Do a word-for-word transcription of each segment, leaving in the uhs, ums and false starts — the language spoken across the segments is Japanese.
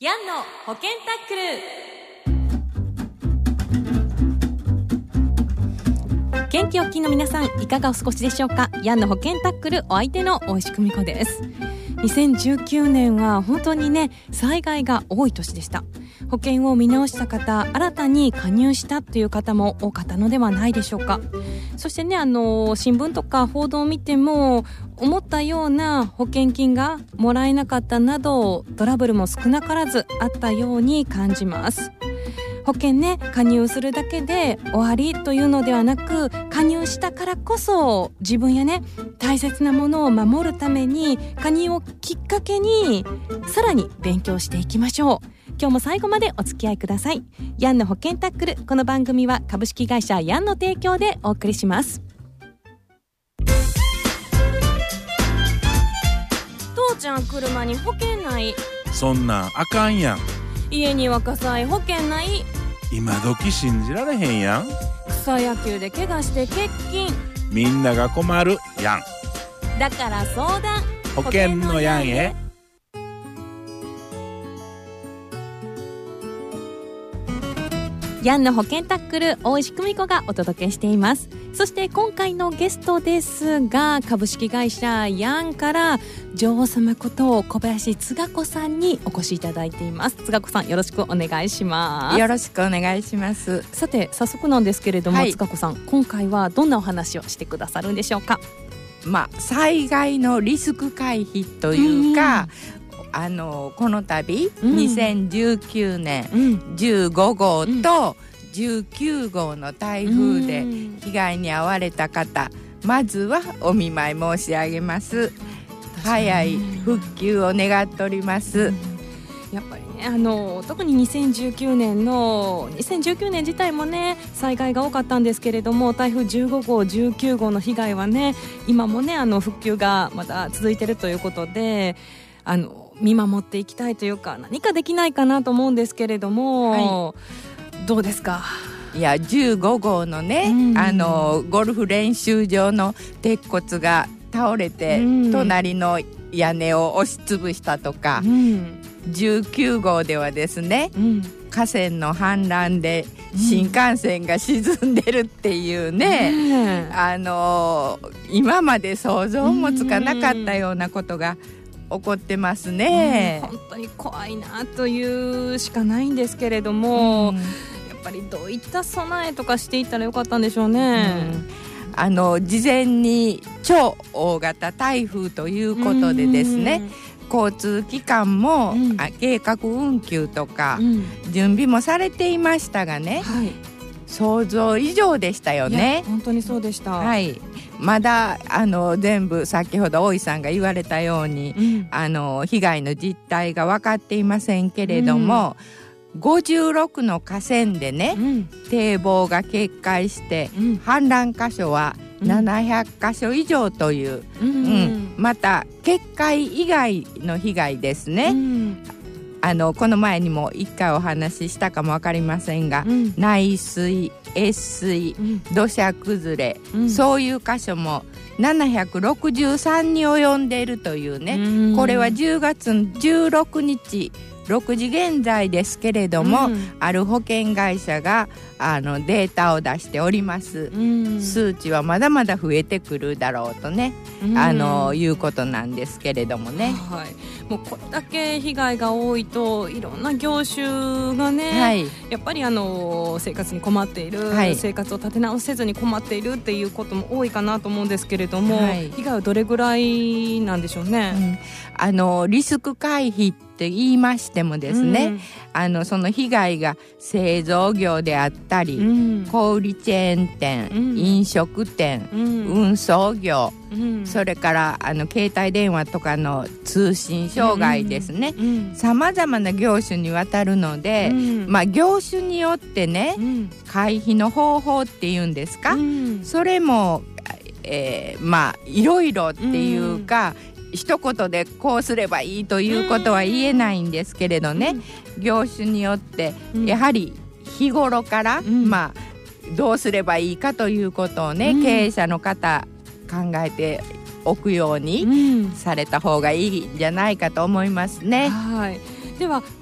ヤンの保険タックル。元気おっきいの皆さん、いかがお過ごしでしょうか。ヤンの保険タックル、お相手の大石久美子です。にせんじゅうきゅうねんは本当にね、災害が多い年でした。保険を見直した方、新たに加入したという方も多かったのではないでしょうか。そしてね、あの新聞とか報道を見ても、思ったような保険金がもらえなかったなど、トラブルも少なからずあったように感じます。保険ね、加入するだけで終わりというのではなく、加入したからこそ自分やね、大切なものを守るために、加入をきっかけにさらに勉強していきましょう。今日も最後までお付き合いください。ヤンの保険タックル、この番組は株式会社ヤンの提供でお送りします。父ちゃん、車に保険ない。 そんなんあかんやん。 家には火災保険ない。 今時信じられへんやん。 草野球で怪我して欠勤。 みんなが困るやん。 だから相談、 保険のやんへ。 ヤンの保険タックル、大石久美子がお届けしています。そして今回のゲストですが、株式会社ヤンから女王様こと小林つが子さんにお越しいただいています。つが子さん、よろしくお願いします。 よろしくお願いします。 さて、早速なんですけれども、 はい、 つが子さん、今回はどんなお話をしてくださるんでしょうか。 まあ、災害のリスク回避というか、うん、あのこの度、うん、にせんじゅうきゅうねんじゅうごごうとじゅうきゅうごうの台風で被害に遭われた方、まずはお見舞い申し上げます。早い復旧を願っております。うん、 やっぱりね、あの特ににせんじゅうきゅうねんのにせんじゅうきゅうねん自体もね、災害が多かったんですけれども、台風じゅうごごうじゅうきゅうごうの被害はね、今もね、あの復旧がまた続いているということで、あの見守っていきたいというか、何かできないかなと思うんですけれども、はい、どうですか。 いや、じゅうごごうのね、うん、あのゴルフ練習場の鉄骨が倒れて、うん、隣の屋根を押しつぶしたとか、うん、じゅうきゅうごうではですね、うん、河川の氾濫で新幹線が沈んでるっていうね、うん、あの今まで想像もつかなかったようなことが起こってますね。 うん、本当に怖いなというしかないんですけれども、うん、やっぱりどういった備えとかしていったらよかったんでしょうね。 うん、あの事前に超大型台風ということでですね、交通機関も、うん、計画運休とか、うん、準備もされていましたがね、はい、想像以上でしたよね。 本当にそうでした。 はい、まだあの全部先ほど大井さんが言われたように、うん、あの被害の実態が分かっていませんけれども、うん、ごじゅうろくの河川でね、うん、堤防が決壊して、うん、氾濫箇所はななひゃくかしょ以上という、うんうん、また決壊以外の被害ですね、うん、あのこの前にもいっかいお話ししたかも分かりませんが、うん、内水、越水、うん、土砂崩れ、うん、そういう箇所もななひゃくろくじゅうさんに及んでいるというね、うん、これはじゅうがつじゅうろくにちろくじ現在ですけれども、うん、ある保険会社があのデータを出しております。うん、数値はまだまだ増えてくるだろうとね、うん、あのいうことなんですけれどもね、 はい、もうこれだけ被害が多いと、いろんな業種がね、はい、やっぱりあの生活に困っている、はい、生活を立て直せずに困っているっていうことも多いかなと思うんですけれども、はい、被害はどれぐらいなんでしょうね。うん、 あのリスク回避って言いましてもですね、うん、あのその被害が製造業であったり、うん、小売チェーン店、うん、飲食店、うん、運送業、うん、それからあの携帯電話とかの通信障害ですね、さまざまな業種にわたるので、うん、まあ、業種によってね、うん、回避の方法っていうんですか、うん、それも、えー、まあいろいろっていうか、うん、一言でこうすればいいということは言えないんですけれどね、うん、業種によってやはり日頃から、うん、まあどうすればいいかということをね、うん、経営者の方考えておくようにされた方がいいんじゃないかと思いますね。 うん、はい。では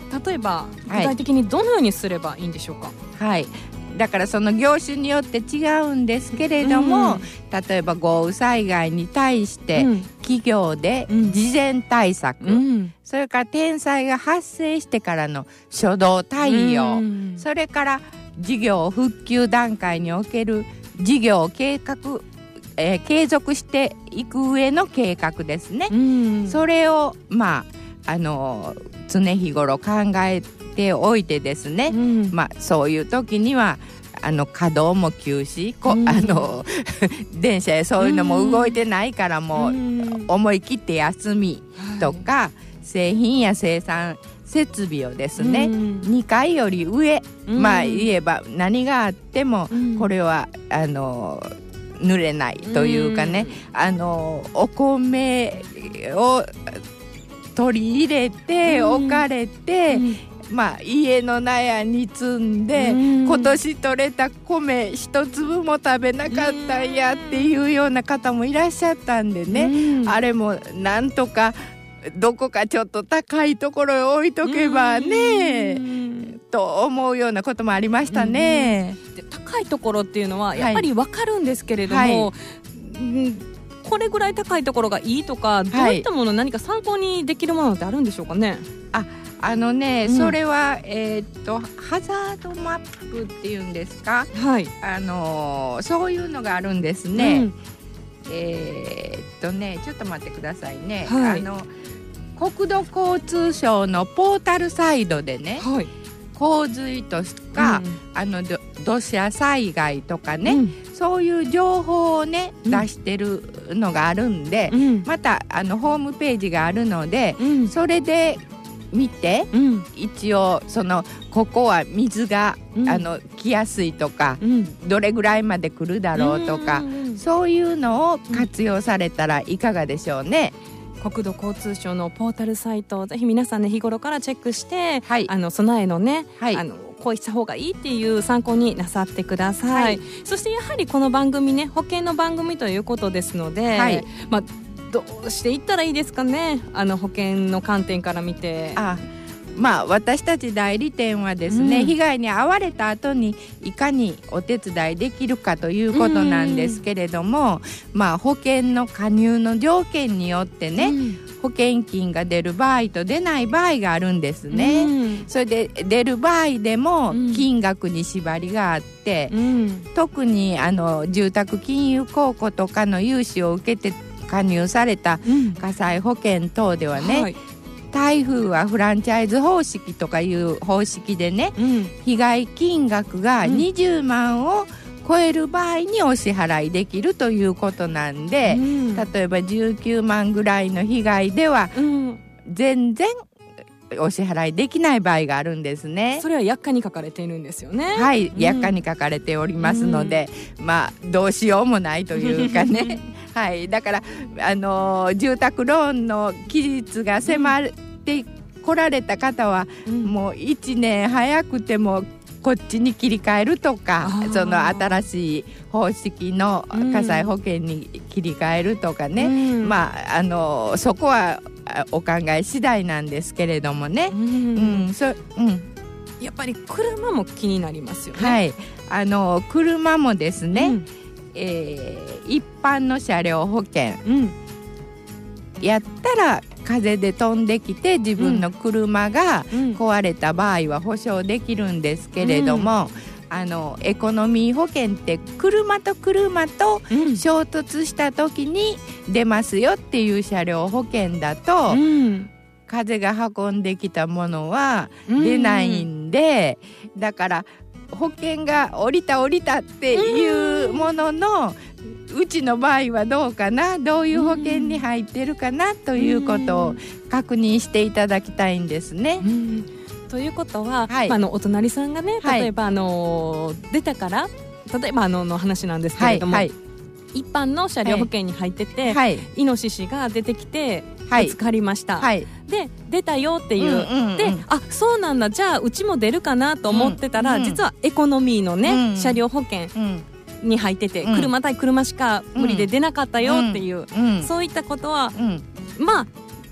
例えば具はい体的にどのようにすればいいんでしょうか。 はいだからその業種によって違うんですけれども、 うん例えば豪雨災害に対してうん企業で事前対策、 うんそれから天災が発生してからの初動対応、 うんそれから事業復旧段階における事業計画、えー継続していく上の計画ですね、 うんそれをまああの常日頃考えておいてですね、 うんまあ、そういう時にはあの稼働も休止、こうんあの電車やそういうのも動いてないからもううん思い切って休みとか、製品や生産設備をですね、 うんにかいより上、 うんまあ言えば何があってもうんこれはあの濡れないというかね、あのお米を取り入れてうん置かれて、 うんまあ、家の納屋に積んで、 うん今年取れた米一粒も食べなかったんやっていうような方もいらっしゃったんでね、 うんあれもなんとかどこかちょっと高いところへ置いとけばね、 うんと思うようなこともありましたね。 で高いところっていうのはやっぱり分かるんですけれども、 はいうんこれぐらい高いところがいいとか、どういったもの何か参考にできるものってあるんでしょうかね。 あのね、 うんそれは、えーっとハザードマップっていうんですか、 はい、 あのーそういうのがあるんですね。えーっとねちょっと待ってくださいね、 はいあの国土交通省のポータルサイドでね、 はい、 洪水とか、あのど土砂災害とかね、 うんそういう情報をね、 うん出してるのがあるんで、 うんまたあのホームページがあるので、 うんそれで見て、 うん一応そのここは水が、 うんあの来やすいとか、 うんどれぐらいまで来るだろうとか、 うんそういうのを活用されたらいかがでしょうね。 国土交通省のポータルサイトをぜひ皆さんね日頃からチェックして、 はいあの備えのね、 はいあのこうした方がいいっていう参考になさってください、 はいそしてやはりこの番組ね保険の番組ということですので、 はいまあどうしていったらいいですかね、あの保険の観点から見て。 あまあ私たち代理店はですね、 うん被害に遭われた後にいかにお手伝いできるかということなんですけれども、まあ保険の加入の条件によってね、保険金が出る場合と出ない場合があるんですね、 うんそれで出る場合でもうん金額に縛りがあって、 うん特にあの住宅金融公庫とかの融資を受けて加入されたうん火災保険等ではね、 はい台風はフランチャイズ方式とかいう方式でね、 うん被害金額がうんにじゅうまんを超える場合にお支払いできるということなんで、 うん例えばじゅうきゅうまんぐらいの被害ではうん全然お支払いできない場合があるんですね。 それは約価に書かれているんですよね。 はい、 うん約価に書かれておりますので、まあどうしようもないというかねはいだからあのー住宅ローンの期日が迫って来られた方は、 うんもういちねん早くてもこっちに切り替えるとか、 あーその新しい方式の火災保険に切り替えるとかね、 うんまああのそこはあお考え次第なんですけれどもねう、 うんんそうんやっぱり車も気になりますよね。 はい、あの車もですね、 うんえー一般の車両保険うんやったら風で飛んできて自分の車がうん壊れた場合は保証できるんですけれども、あのエコノミー保険って車と車とうん衝突した時に出ますよっていう車両保険だと、 うん風が運んできたものは出ないんで、だから保険が降りた降りたっていうものの、うちの場合はどうかな、どういう保険に入ってるかなということを確認していただきたいんですね。 うんということは、 はいまあ、あのお隣さんがねはい例えば、あの出たから例えばあのの話なんですけはいれども、 はい一般の車両保険に入ってて、 はいイノシシが出てきてはいぶつかりました、 はいで出たよっていう、 うんうんうんであそうなんだじゃあうちも出るかなと思ってたら、 うん実はエコノミーのね、 うん車両保険うんに入ってて、 うん車対車しか無理で出なかったよっていう、 うんそういったことはうんまあ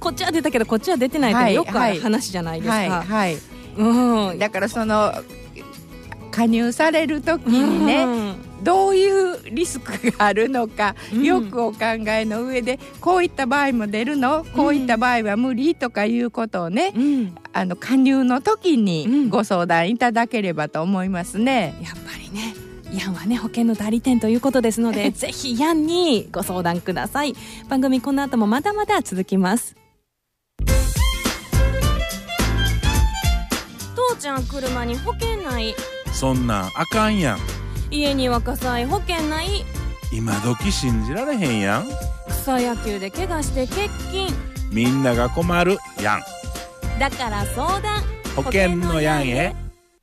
こっちは出たけどこっちは出てないって、はい、よくある話じゃないですか。 はいはい、 うん、 だからその加入される時にね、うん、どういうリスクがあるのか、うん、よくお考えの上で、こういった場合も出るの、こういった場合は無理とかいうことをね、うん、あの加入の時にご相談いただければと思いますね、うん、 やっぱりね、ヤンはね保険の代理店ということですのでぜひヤンにご相談ください。番組この後もまだまだ続きます。父ちゃん車に保険ない。 そんなんあかんやん。 家には火災保険ない。 今時信じられへんやん。 草野球で怪我して欠勤。 みんなが困るやん。 だから相談保険のやんへ。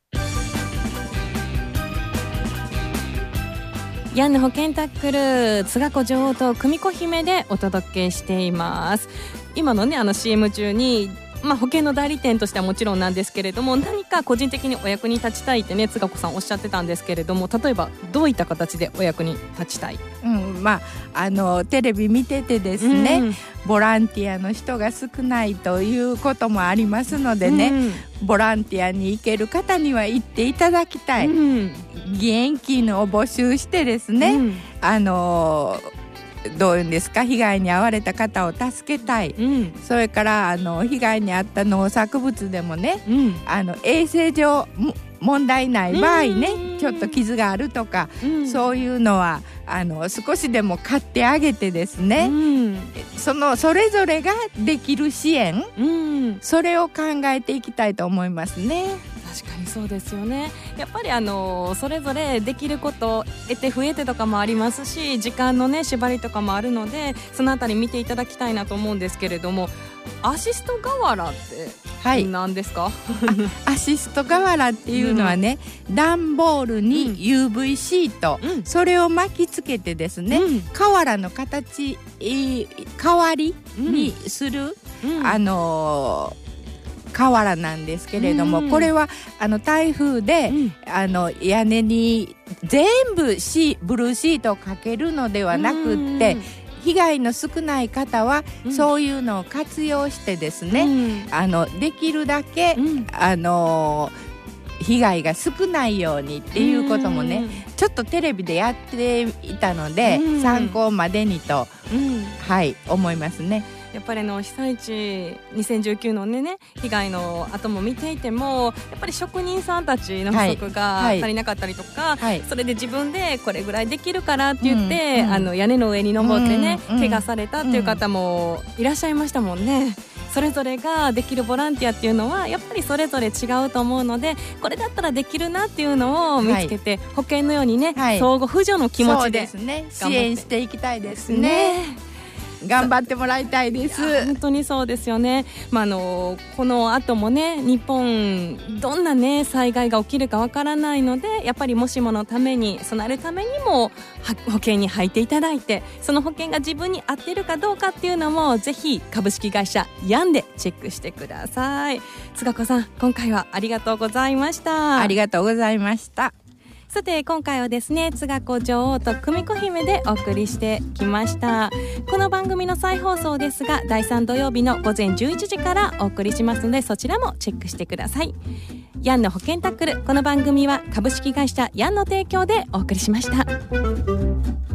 ヤンの保険タックル、津賀子女王と久美子姫でお届けしています。今のねあの シーエム 中に、まあ、保険の代理店としてはもちろんなんですけれども、何か個人的にお役に立ちたいってね津賀子さんおっしゃってたんですけれども、例えばどういった形でお役に立ちたい？ うん、まああのテレビ見ててですね、うん、ボランティアの人が少ないということもありますのでね、うん、ボランティアに行ける方には行っていただきたい、うん、義援金を募集してですね、うん、あのどういうんですか、被害に遭われた方を助けたい、うん、それからあの被害に遭った農作物でもね、うん、あの衛生上問題ない場合ね、ちょっと傷があるとか、うん、そういうのはあの少しでも買ってあげてですね、うん、そのそれぞれができる支援、うん、それを考えていきたいと思いますね。 確かにそうですよね。やっぱりあのそれぞれできること得て増えてとかもありますし、時間のね縛りとかもあるので、そのあたり見ていただきたいなと思うんですけれども、アシスト瓦って何ですか？はい、 アシスト瓦っていうのはね、うん、段ボールに ユーブイ シート、うん、それを巻きつけてですね、うん、瓦の形、えー、代わりにする、うん、あのー瓦なんですけれども、うん、これはあの台風で、うん、あの屋根に全部シブルーシートをかけるのではなくって、うん、被害の少ない方は、うん、そういうのを活用してですね、うん、あのできるだけ、うん、あの被害が少ないようにっていうこともね、うん、ちょっとテレビでやっていたので、うん、参考までにと、うん、はい思いますね。 やっぱりの被災地にせんじゅうきゅうのね被害の後も見ていても、やっぱり職人さんたちの不足が足りなかったりとか、はいはい、それで自分でこれぐらいできるからって言って、うんうん、あの屋根の上に登ってね、うんうん、怪我されたっていう方もいらっしゃいましたもんね。それぞれができるボランティアっていうのはやっぱりそれぞれ違うと思うので、これだったらできるなっていうのを見つけて、はい、保険のようにね、はい、相互扶助の気持ちで、 そうですね、支援していきたいですね。頑張ってもらいたいです。 本当にそうですよね。まあ、あのこの後もね日本どんなね災害が起きるかわからないので、やっぱりもしものために備えるためにも保険に入っていただいて、その保険が自分に合っているかどうかっていうのもぜひ株式会社ヤンでチェックしてください。津賀子さん、今回はありがとうございました。 ありがとうございました。 さて今回はですね、津賀子女王と久美子姫でお送りしてきました。この番組の再放送ですがだいさん土曜日のごぜんじゅういちじからお送りしますので、そちらもチェックしてください。ヤンの保険タックル、この番組は株式会社ヤンの提供でお送りしました。